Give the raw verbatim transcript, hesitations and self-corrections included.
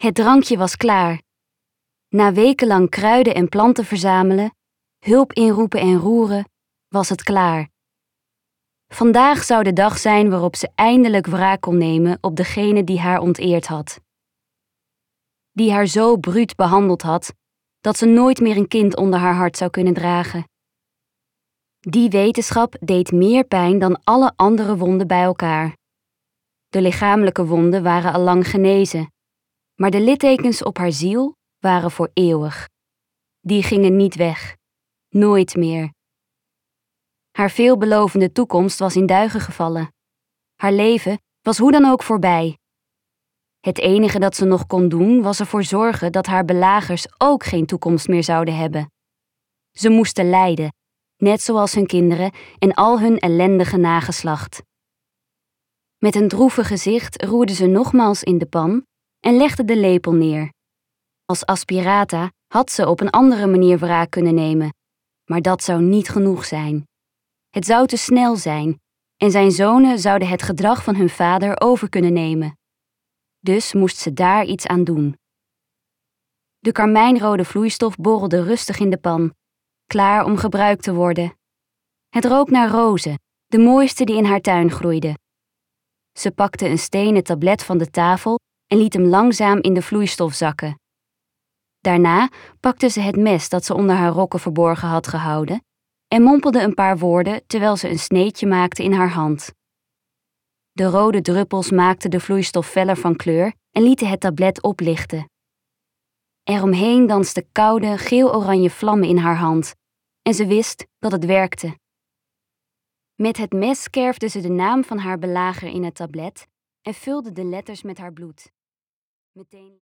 Het drankje was klaar. Na wekenlang kruiden en planten verzamelen, hulp inroepen en roeren, was het klaar. Vandaag zou de dag zijn waarop ze eindelijk wraak kon nemen op degene die haar onteerd had. Die haar zo bruut behandeld had, dat ze nooit meer een kind onder haar hart zou kunnen dragen. Die wetenschap deed meer pijn dan alle andere wonden bij elkaar. De lichamelijke wonden waren al lang genezen, maar de littekens op haar ziel waren voor eeuwig. Die gingen niet weg, nooit meer. Haar veelbelovende toekomst was in duigen gevallen. Haar leven was hoe dan ook voorbij. Het enige dat ze nog kon doen was ervoor zorgen dat haar belagers ook geen toekomst meer zouden hebben. Ze moesten lijden, net zoals hun kinderen en al hun ellendige nageslacht. Met een droevig gezicht roerde ze nogmaals in de pan en legde de lepel neer. Als aspirata had ze op een andere manier wraak kunnen nemen, maar dat zou niet genoeg zijn. Het zou te snel zijn en zijn zonen zouden het gedrag van hun vader over kunnen nemen. Dus moest ze daar iets aan doen. De karmijnrode vloeistof borrelde rustig in de pan, klaar om gebruikt te worden. Het rook naar rozen, de mooiste die in haar tuin groeiden. Ze pakte een stenen tablet van de tafel en liet hem langzaam in de vloeistof zakken. Daarna pakte ze het mes dat ze onder haar rokken verborgen had gehouden en mompelde een paar woorden terwijl ze een sneetje maakte in haar hand. De rode druppels maakten de vloeistof feller van kleur en lieten het tablet oplichten. Eromheen dansten koude, geel-oranje vlammen in haar hand en ze wist dat het werkte. Met het mes kerfde ze de naam van haar belager in het tablet en vulde de letters met haar bloed. Meteen